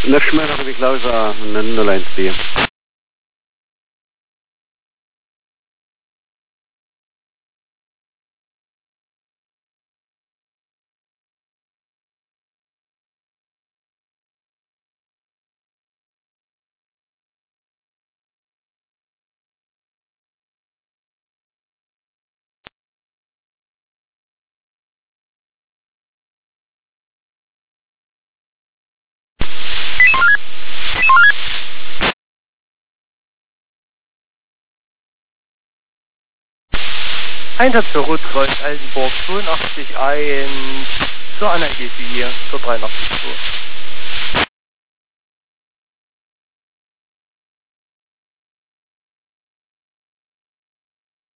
Nächstes Mal habe ich glaube ich einen 012. Einsatz für Rotkreuz Altenburg 82 1 zur Analgesie zur 83 Uhr.